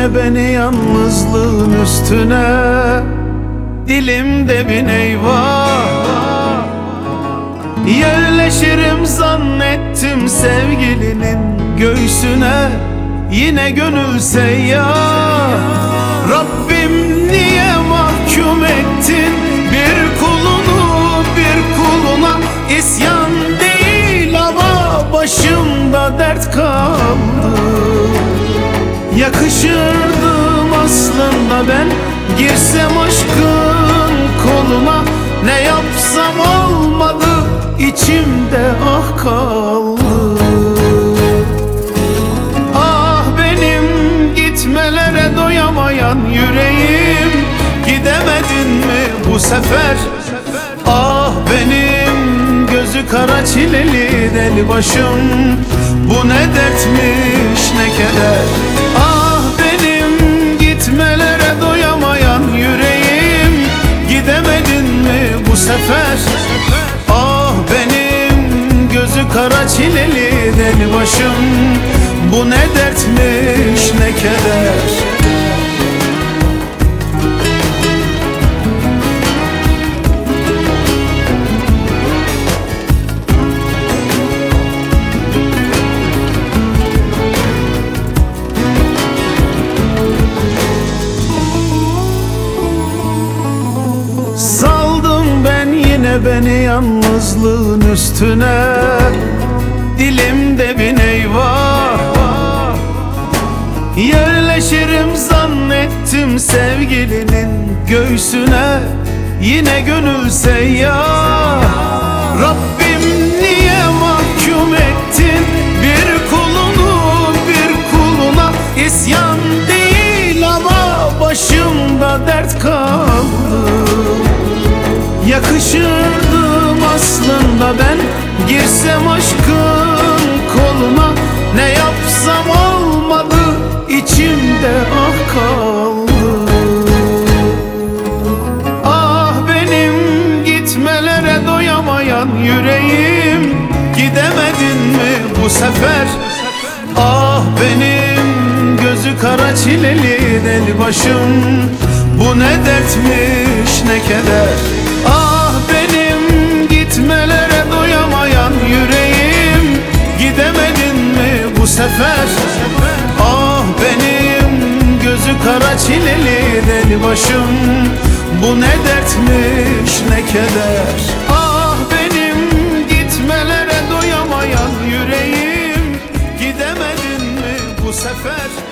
yine beni yalnızlığın üstüne. Dilimde bin eyvah, yerleşirim zannettim sevgilinin göğsüne. Yine gönül seyyah. Rabbim niye mahkum ettin bir kulunu bir kuluna? İsyan değil ama başımda dert kaldı. Yakışırdım aslında ben, girsem aşkın koluna. Ne yapsam olmadı, içimde ah kaldı. Ah benim gitmelere doyamayan yüreğim, gidemedin mi bu sefer? Ah benim gözü kara çileli deli başım, bu ne dertmiş ne keder. Ah benim gitmelere doyamayan yüreğim, gidemedin mi bu sefer? Ah benim gözü kara çileli deli başım, bu ne dertmiş ne keder. Saldım ben yine beni yalnızlığın üstüne. Dilimde bin eyvah, yerleşirim zannettim sevgilinin göğsüne. Yine gönül seyyah. Rabbim niye mahkum ettin bir kulunu bir kuluna? İsyan değil ama başımda dert kaldı. Yakışırdım aslında ben, girsem aşkın koluna. Ne yapsam olmadı, içimde ah kaldı. Ah benim gitmelere doyamayan yüreğim, gidemedin mi bu sefer? Ah benim gözü kara çileli deli başım, bu ne dertmiş ne keder. Ah benim gitmelere doyamayan yüreğim, gidemedin mi bu sefer? Ah benim gözü kara çileli deli başım, bu ne dertmiş ne keder. Ah benim gitmelere doyamayan yüreğim, gidemedin mi bu sefer?